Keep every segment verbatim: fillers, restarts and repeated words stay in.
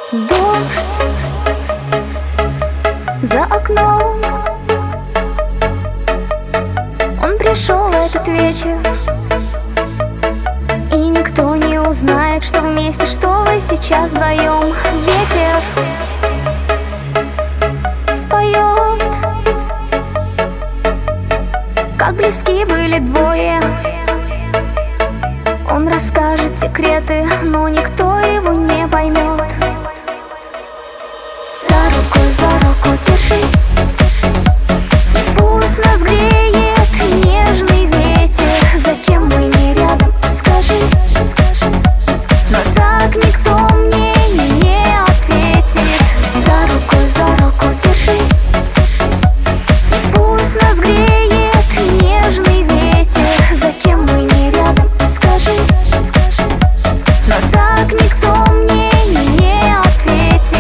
Дождь за окном, он пришел в этот вечер, и никто не узнает, что вместе, что вы сейчас вдвоем. Ветер споет, как близки были двое. Он расскажет секреты, но никто его не поймет. За руку, за руку держи, и пусть нас греет нежный ветер. Зачем мы не рядом, скажи, но так никто мне и не ответит. За руку, за руку держи, и пусть нас греет нежный ветер. Зачем мы не рядом, скажи, но так никто мне и не ответит.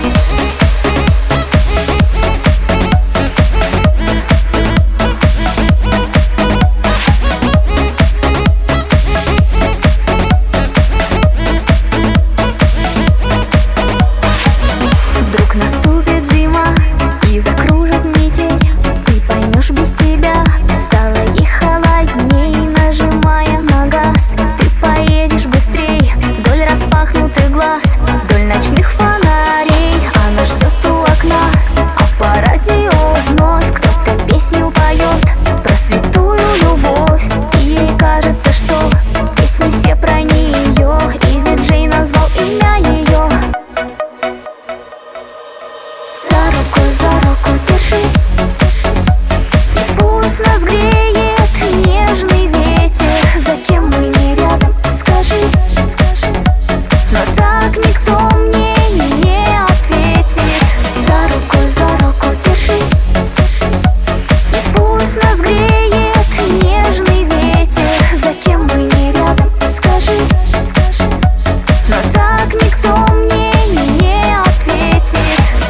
Вдруг наступит зима и закружит метель. Ты поймешь, без тебя стало ей холодней. Нажимая на газ, ты поедешь быстрей вдоль распахнутых глаз, вдоль ночных фонарей. Она ждет у окна, а по радио вновь кто-то песню поет про святую любовь. И ей кажется, что песни все про нее, и диджей назвал имя ее. За руку, за руку держи, и пусть нас греет нежный ветер. Зачем мы не рядом, скажи, но так никто мне и не ответит. За руку, за руку держи, и пусть нас греет нежный ветер. Зачем мы не рядом, скажи, но так никто мне и не ответит.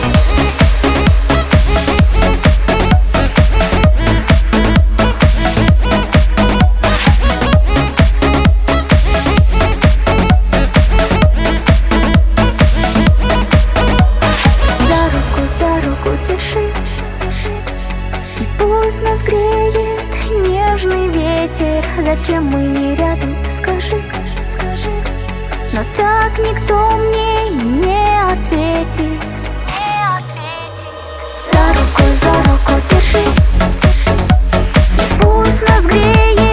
За руку держи, и пусть нас греет нежный ветер. Зачем мы не рядом, скажи, но так никто мне и не ответит. За руку, за руку держи, и пусть нас греет